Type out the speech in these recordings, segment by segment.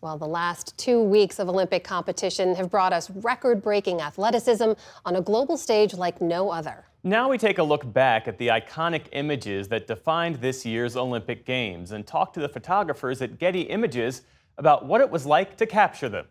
Well, the last 2 weeks of Olympic competition have brought us record-breaking athleticism on a global stage like no other. Now we take a look back at the iconic images that defined this year's Olympic Games and talk to the photographers at Getty Images about what it was like to capture them.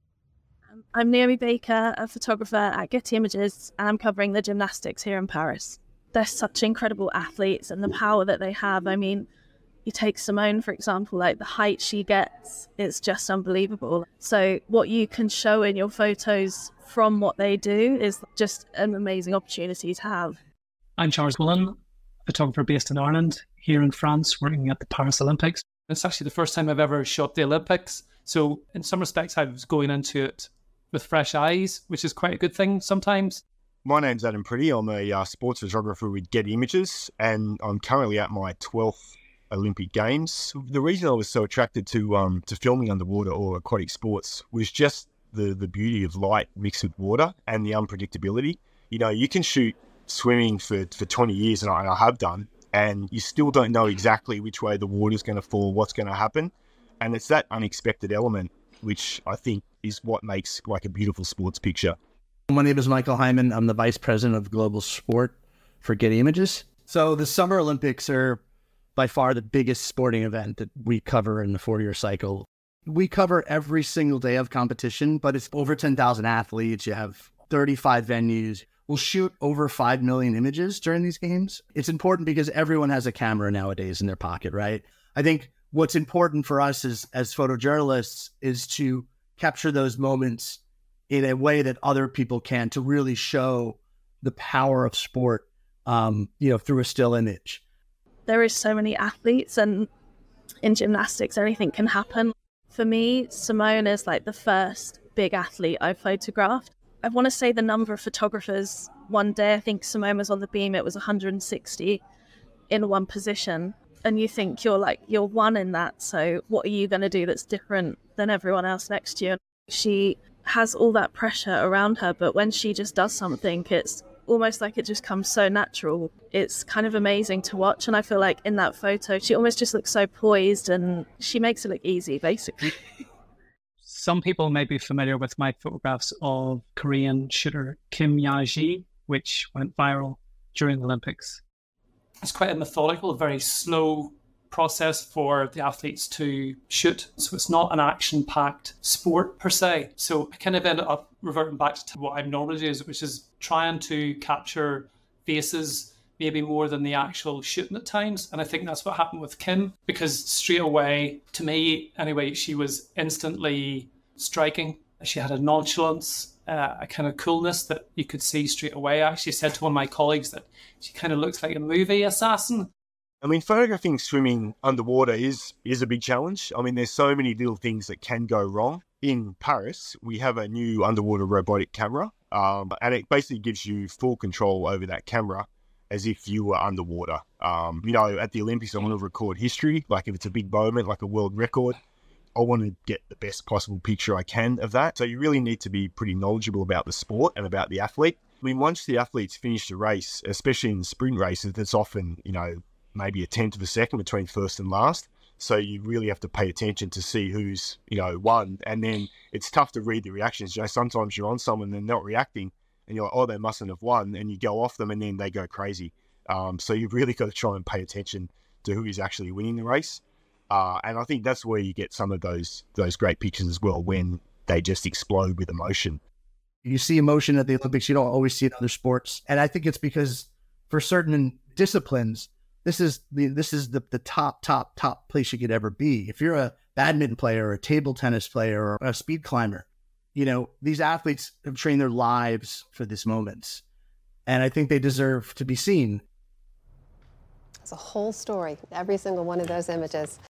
I'm Naomi Baker, a photographer at Getty Images, and I'm covering the gymnastics here in Paris. They're such incredible athletes and the power that they have. I mean, you take Simone, for example, like the height she gets, it's just unbelievable. So what you can show in your photos from what they do is just an amazing opportunity to have. I'm Charles Bullen, photographer based in Ireland, here in France, working at the Paris Olympics. It's actually the first time I've ever shot the Olympics. So in some respects, I was going into it with fresh eyes, which is quite a good thing sometimes. My name's Adam Pretty. I'm a sports photographer with Getty Images, and I'm currently at my 12th Olympic Games. The reason I was so attracted to filming underwater or aquatic sports was just the beauty of light mixed with water and the unpredictability. You know, you can shoot swimming for 20 years, and I have done, and you still don't know exactly which way the water's going to fall, what's going to happen. And it's that unexpected element, which I think is what makes like a beautiful sports picture. My name is Michael Hyman. I'm the Vice President of Global Sport for Getty Images. So the Summer Olympics are by far the biggest sporting event that we cover in the 4-year cycle. We cover every single day of competition, but it's over 10,000 athletes. You have 35 venues. We'll shoot over 5 million images during these games. It's important because everyone has a camera nowadays in their pocket, right? I think what's important for us as photojournalists is to capture those moments in a way that other people can, to really show the power of sport, through a still image. There is so many athletes, and in gymnastics, anything can happen. For me, Simone is like the first big athlete I photographed. I want to say the number of photographers one day, I think Simone was on the beam, it was 160 in one position. And you think you're one in that. So what are you going to do that's different than everyone else next to you? She has all that pressure around her, but when she just does something, it's almost like it just comes so natural. It's kind of amazing to watch, and I feel like in that photo she almost just looks so poised, and she makes it look easy, basically. Some people may be familiar with my photographs of Korean shooter Kim Ya-ji, which went viral during the Olympics. It's quite a methodical, very slow process for the athletes to shoot. So it's not an action-packed sport per se. So I kind of ended up reverting back to what I normally do, which is trying to capture faces maybe more than the actual shooting at times. And I think that's what happened with Kim, because straight away, to me anyway, she was instantly striking. She had a nonchalance, a kind of coolness that you could see straight away. I actually said to one of my colleagues that she kind of looks like a movie assassin. I mean, photographing swimming underwater is a big challenge. I mean, there's so many little things that can go wrong. In Paris, we have a new underwater robotic camera, and it basically gives you full control over that camera as if you were underwater. At the Olympics, I want to record history. Like if it's a big moment, like a world record, I want to get the best possible picture I can of that. So you really need to be pretty knowledgeable about the sport and about the athlete. I mean, once the athletes finish the race, especially in the sprint races, that's often, maybe a tenth of a second between first and last. So you really have to pay attention to see who's, won. And then it's tough to read the reactions. Sometimes you're on someone and they're not reacting and you're like, oh, they mustn't have won. And you go off them and then they go crazy. So you've really got to try and pay attention to who is actually winning the race. And I think that's where you get some of those great pictures as well, when they just explode with emotion. You see emotion at the Olympics, you don't always see it in other sports. And I think it's because for certain disciplines, this is the top place you could ever be. If you're a badminton player or a table tennis player or a speed climber, these athletes have trained their lives for this moment. And I think they deserve to be seen. It's a whole story, every single one of those images.